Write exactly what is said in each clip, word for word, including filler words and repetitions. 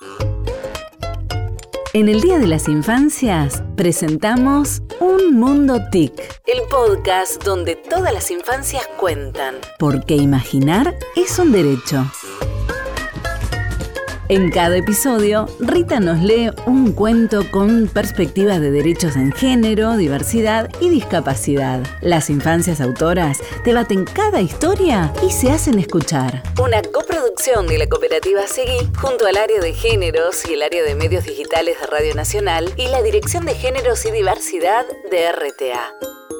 En el Día de las Infancias presentamos Un Mundo T I C, el podcast donde todas las infancias cuentan, porque imaginar es un derecho. En cada episodio, Rita nos lee un cuento con perspectivas de derechos en género, diversidad y discapacidad. Las infancias autoras debaten cada historia y se hacen escuchar. Una coproducción de la cooperativa Seguí junto al área de géneros y el área de medios digitales de Radio Nacional y la Dirección de Géneros y Diversidad de R T A.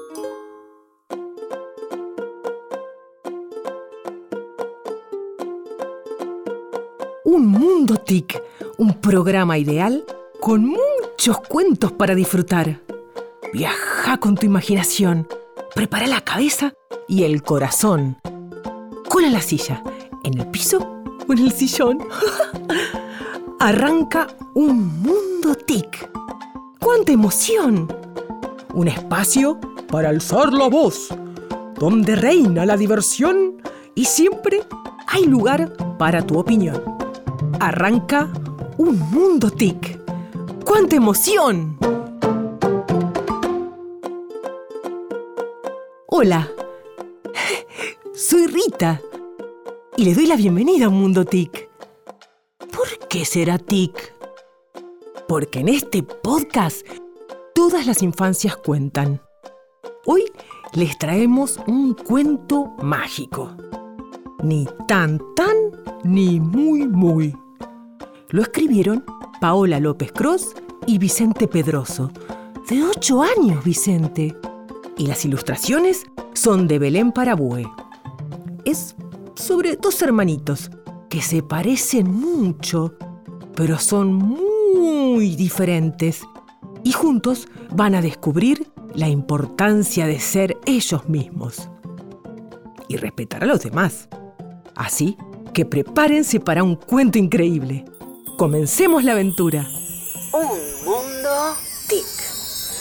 Un Mundo T I C, un programa ideal con muchos cuentos para disfrutar. Viaja con tu imaginación, prepara la cabeza y el corazón. Cola la silla, en el piso o en el sillón. Arranca Un Mundo T I C. ¡Cuánta emoción! Un espacio para alzar la voz, donde reina la diversión y siempre hay lugar para tu opinión. Arranca Un Mundo T I C. ¡Cuánta emoción! Hola, soy Rita y le doy la bienvenida a Un Mundo T I C. ¿Por qué será T I C? Porque en este podcast todas las infancias cuentan. Hoy les traemos un cuento mágico. Ni tan tan, ni muy muy. Lo escribieron Paola López Cros y Vicente Pedroso. De ocho años, Vicente. Y las ilustraciones son de Belén Parabue. Es sobre dos hermanitos que se parecen mucho, pero son muy diferentes. Y juntos van a descubrir la importancia de ser ellos mismos. Y respetar a los demás. Así que prepárense para un cuento increíble. Comencemos la aventura. Un Mundo T I C.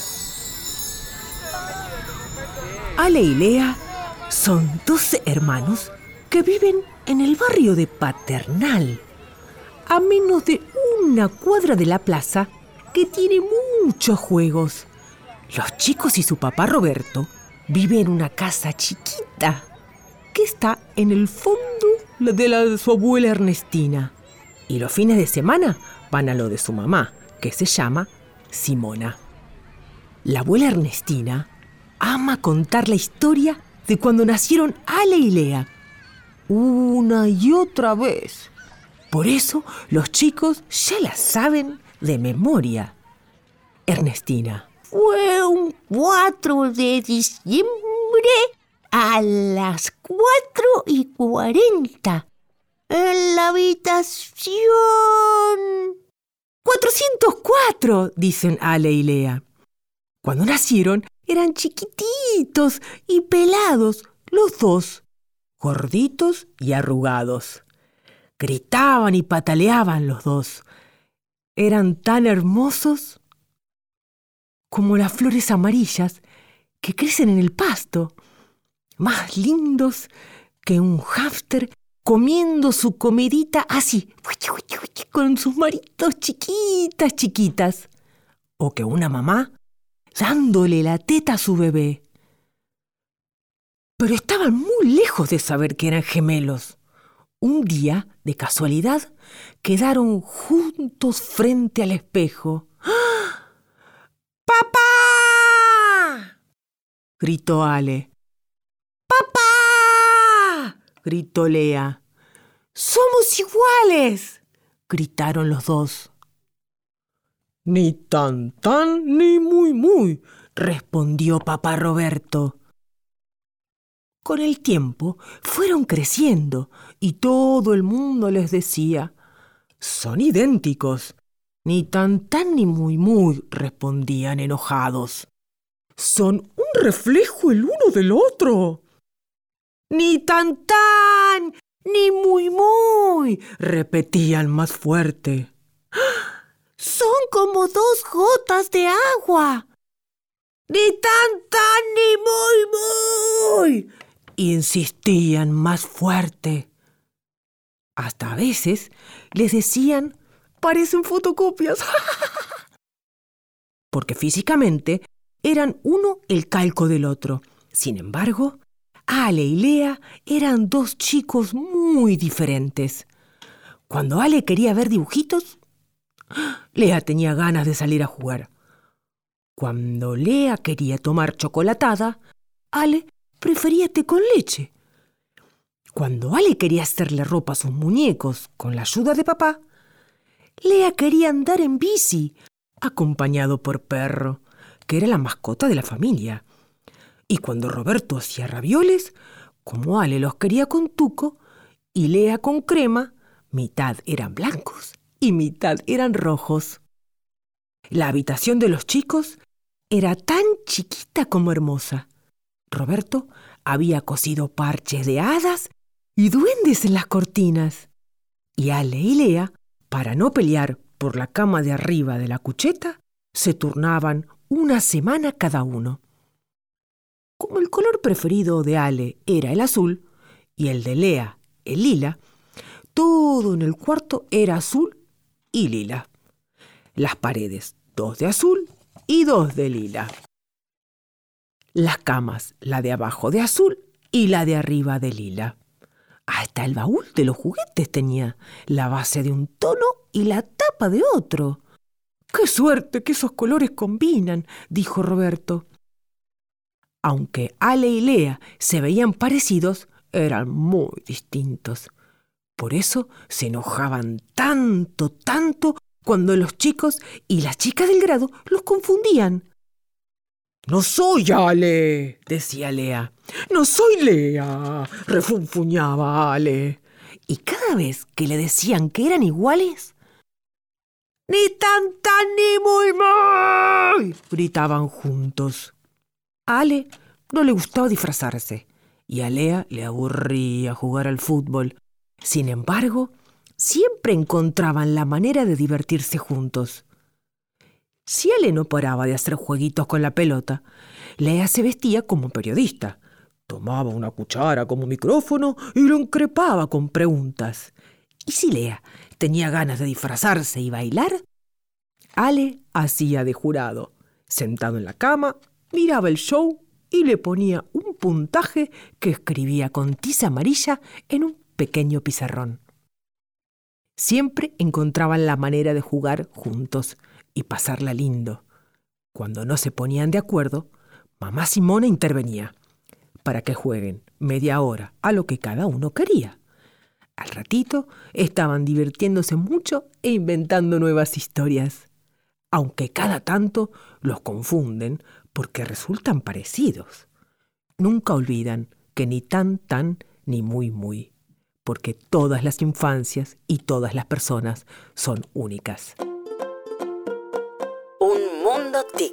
Ale y Lea son doce hermanos que viven en el barrio de Paternal, a menos de una cuadra de la plaza que tiene muchos juegos. Los chicos y su papá Roberto viven en una casa chiquita que está en el fondo de la de su abuela Ernestina. Y los fines de semana van a lo de su mamá, que se llama Simona. La abuela Ernestina ama contar la historia de cuando nacieron Ale y Lea, una y otra vez. Por eso los chicos ya la saben de memoria. Ernestina: fue un cuatro de diciembre a las cuatro y cuarenta. En la habitación cuatrocientos cuatro, dicen Ale y Lea. Cuando nacieron eran chiquititos y pelados, los dos, gorditos y arrugados. Gritaban y pataleaban los dos. Eran tan hermosos como las flores amarillas que crecen en el pasto, más lindos que un hámster comiendo su comidita así, con sus manitos chiquitas, chiquitas. O que una mamá dándole la teta a su bebé. Pero estaban muy lejos de saber que eran gemelos. Un día, de casualidad, quedaron juntos frente al espejo. ¡Ah! ¡Papá!, gritó Ale. ¡Papá!, gritó Lea. ¡Somos iguales!, gritaron los dos. Ni tan tan ni muy muy, respondió papá Roberto. Con el tiempo fueron creciendo y todo el mundo les decía: son idénticos. Ni tan tan ni muy muy, respondían enojados. Son un reflejo el uno del otro. Ni tan tan ni muy muy, repetían más fuerte. son como dos gotas de agua. Ni tan tan ni muy muy, insistían más fuerte. Hasta a veces les decían parecen fotocopias. Porque físicamente eran uno el calco del otro. Sin embargo, Ale y Lea eran dos chicos muy diferentes. Cuando Ale quería ver dibujitos, Lea tenía ganas de salir a jugar. Cuando Lea quería tomar chocolatada, Ale prefería té con leche. Cuando Ale quería hacerle ropa a sus muñecos con la ayuda de papá, Lea quería andar en bici, acompañado por Perro, que era la mascota de la familia. Y cuando Roberto hacía ravioles, como Ale los quería con tuco y Lea con crema, mitad eran blancos y mitad eran rojos. La habitación de los chicos era tan chiquita como hermosa. Roberto había cosido parches de hadas y duendes en las cortinas. Y Ale y Lea, para no pelear por la cama de arriba de la cucheta, se turnaban una semana cada uno. Como el color preferido de Ale era el azul y el de Lea el lila, todo en el cuarto era azul y lila. Las paredes, dos de azul y dos de lila. Las camas, la de abajo de azul y la de arriba de lila. Hasta el baúl de los juguetes tenía la base de un tono y la tapa de otro. ¡Qué suerte que esos colores combinan!, dijo Roberto. Aunque Ale y Lea se veían parecidos, eran muy distintos. Por eso se enojaban tanto, tanto cuando los chicos y las chicas del grado los confundían. «No soy Ale», decía Lea. «No soy Lea», refunfuñaba Ale. Y cada vez que le decían que eran iguales, «¡Ni tan tan ni muy muy!», gritaban juntos. A Ale no le gustaba disfrazarse y a Lea le aburría jugar al fútbol. Sin embargo, siempre encontraban la manera de divertirse juntos. Si Ale no paraba de hacer jueguitos con la pelota, Lea se vestía como periodista. Tomaba una cuchara como micrófono y lo increpaba con preguntas. Y si Lea tenía ganas de disfrazarse y bailar, Ale hacía de jurado. Sentado en la cama, miraba el show y le ponía un puntaje que escribía con tiza amarilla en un pequeño pizarrón. Siempre encontraban la manera de jugar juntos y pasarla lindo. Cuando no se ponían de acuerdo, mamá Simona intervenía para que jueguen media hora a lo que cada uno quería. Al ratito estaban divirtiéndose mucho e inventando nuevas historias, aunque cada tanto los confunden porque resultan parecidos. Nunca olvidan que ni tan tan ni muy muy, porque todas las infancias y todas las personas son únicas. Un mundo tic.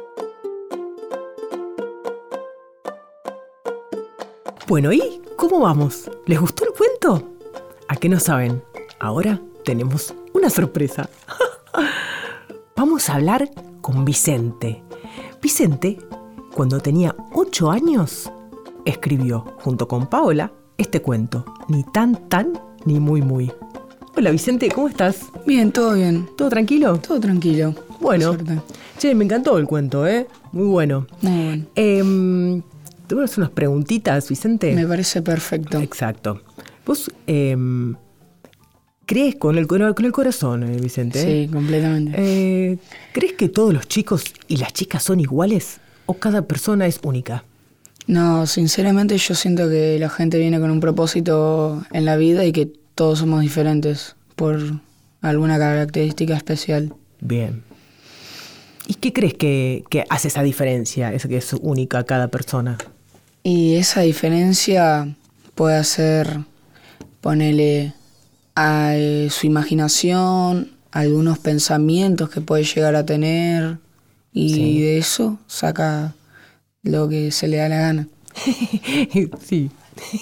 Bueno, ¿y cómo vamos? ¿Les gustó el cuento? ¿A qué no saben? Ahora tenemos una sorpresa. Vamos a hablar con Vicente. Vicente, cuando tenía ocho años, escribió junto con Paola este cuento, Ni tan tan ni muy muy. Hola Vicente, ¿cómo estás? Bien, todo bien. ¿Todo tranquilo? Todo tranquilo. Bueno, che, me encantó el cuento, ¿eh? Muy bueno. Muy bueno. Eh, ¿Te voy a hacer unas preguntitas, Vicente? Me parece perfecto. Exacto. ¿Vos eh, crees con el, con el corazón, eh, Vicente? Sí, completamente. Eh, ¿Crees que todos los chicos y las chicas son iguales o cada persona es única? No, sinceramente yo siento que la gente viene con un propósito en la vida y que todos somos diferentes por alguna característica especial. Bien. ¿Y qué crees que, que hace esa diferencia, esa que es única a cada persona? Y esa diferencia puede ser, ponerle a eh, su imaginación, algunos pensamientos que puede llegar a tener y sí. De eso saca lo que se le da la gana. Sí.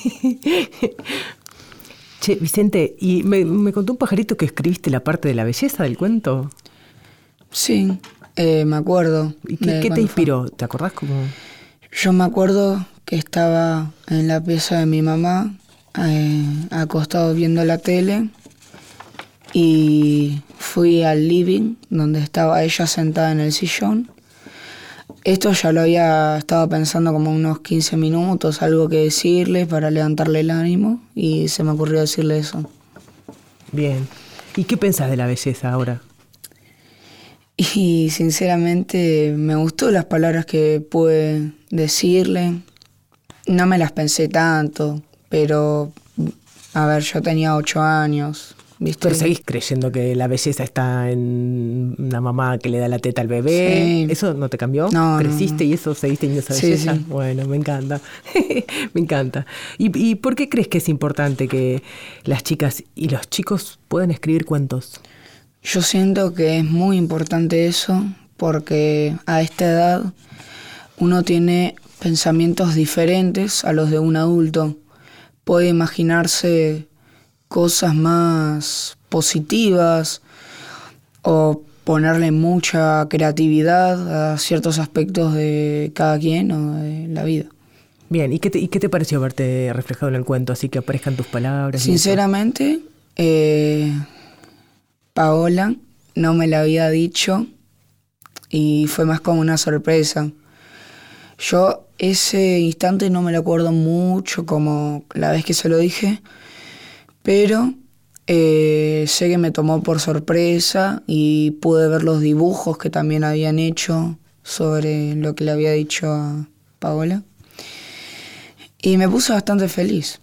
Che, Vicente, ¿y me, me contó un pajarito que escribiste la parte de la belleza del cuento? Sí, eh, me acuerdo. ¿Y qué, qué te inspiró? Fue. ¿Te acordás cómo? Yo me acuerdo que estaba en la pieza de mi mamá, eh, acostado viendo la tele, y fui al living donde estaba ella sentada en el sillón. Esto ya lo había estado pensando como unos quince minutos, algo que decirle para levantarle el ánimo, y se me ocurrió decirle eso. Bien. ¿Y qué pensás de la belleza ahora? Y sinceramente me gustó las palabras que pude decirle. No me las pensé tanto, pero a ver, yo tenía ocho años. ¿Viste? Pero seguís creyendo que la belleza está en una mamá que le da la teta al bebé. Sí. ¿Eso no te cambió? No, ¿Creciste no. y eso seguís teniendo esa Sí, belleza? sí. Bueno, me encanta. Me encanta. ¿Y, ¿Y por qué crees que es importante que las chicas y los chicos puedan escribir cuentos? Yo siento que es muy importante eso porque a esta edad uno tiene pensamientos diferentes a los de un adulto. Puede imaginarse cosas más positivas o ponerle mucha creatividad a ciertos aspectos de cada quien o de la vida. Bien, ¿y qué te, y qué te pareció verte reflejado en el cuento, así que aparezcan tus palabras? Sinceramente, eh, Paola no me la había dicho y fue más como una sorpresa. Yo ese instante no me lo acuerdo mucho como la vez que se lo dije, pero eh, sé que me tomó por sorpresa y pude ver los dibujos que también habían hecho sobre lo que le había dicho a Paola. Y me puse bastante feliz.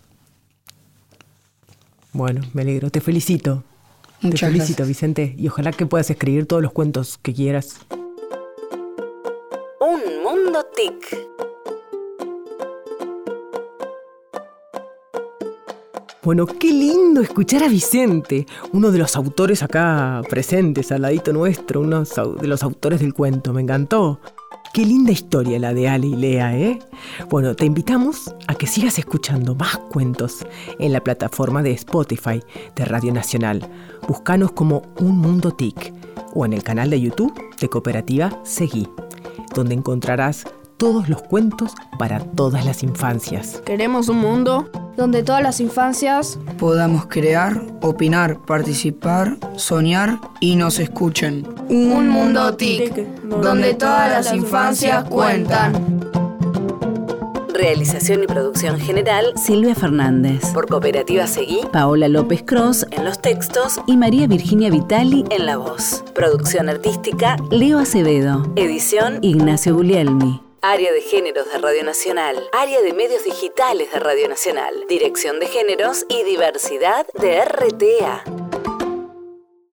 Bueno, me alegro. Te felicito. Muchas Te felicito, gracias. Vicente. Y ojalá que puedas escribir todos los cuentos que quieras. Un mundo tic. Bueno, qué lindo escuchar a Vicente, uno de los autores acá presentes, al ladito nuestro, uno de los autores del cuento. Me encantó. Qué linda historia la de Ale y Lea, ¿eh? Bueno, te invitamos a que sigas escuchando más cuentos en la plataforma de Spotify de Radio Nacional. Búscanos como Un Mundo Tic o en el canal de YouTube de Cooperativa Seguí, donde encontrarás todos los cuentos para todas las infancias. Queremos un mundo donde todas las infancias Podamos crear, opinar, participar, soñar y nos escuchen. Un mundo tic, donde todas las infancias cuentan. Realización y producción general, Silvia Fernández. Por Cooperativa Seguí, Paola López Cross en los textos y María Virginia Vitali en la voz. Producción artística, Leo Acevedo. Edición, Ignacio Guglielmi. Área de Géneros de Radio Nacional. Área de Medios Digitales de Radio Nacional. Dirección de Géneros y Diversidad de R T A.